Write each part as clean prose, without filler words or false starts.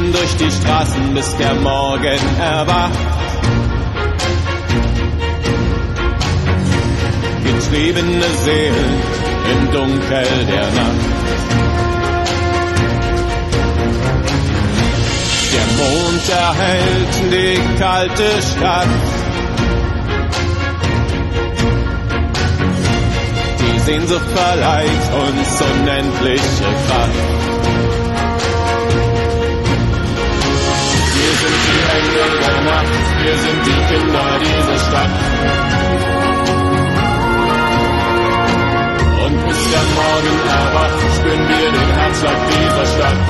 gehen durch die Straßen, bis der Morgen erwacht. Getriebene Seelen im Dunkel der Nacht. Der Mond erhellt die kalte Stadt. Die Sehnsucht verleiht uns unendliche Kraft. Wir sind die Engel der Nacht, wir sind die Kinder dieser Stadt. Und bis der Morgen erwacht, spüren wir den Herzschlag dieser Stadt.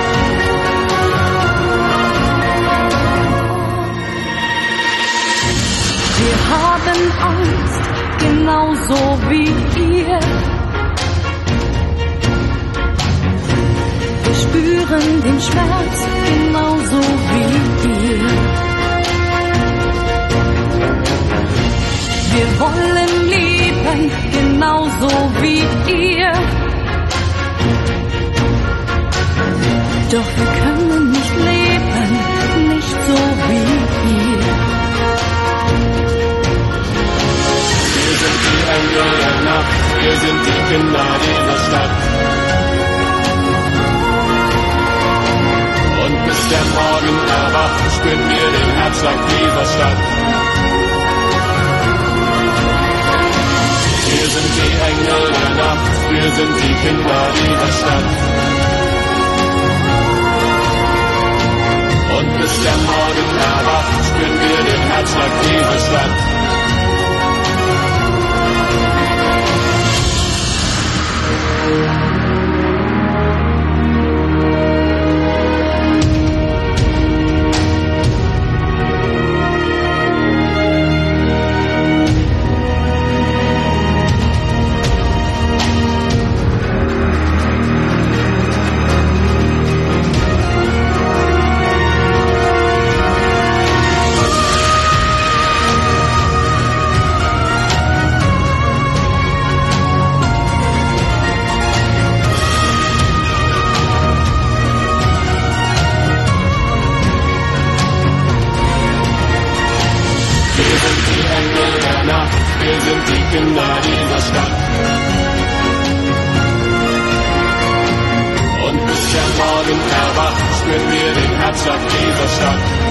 Wir haben Angst, genauso wie ihr. Wir spüren den Schmerz, genauso wie ihr. Wir wollen leben, genauso wie ihr. Doch wir können nicht leben, nicht so wie ihr. Wir sind die Engel der Nacht, wir sind die Kinder dieser Stadt. Und bis der Morgen erwacht, spüren wir den Herzschlag dieser Stadt. Wir sind die Engel der Nacht, wir sind die Kinder dieser Stadt. Und bis der Morgen erwacht, spüren wir den Herzschlag dieser Stadt. Wir sind die Kinder dieser Stadt. Und bis der Morgen erwacht, spüren wir den Herzschlag dieser Stadt.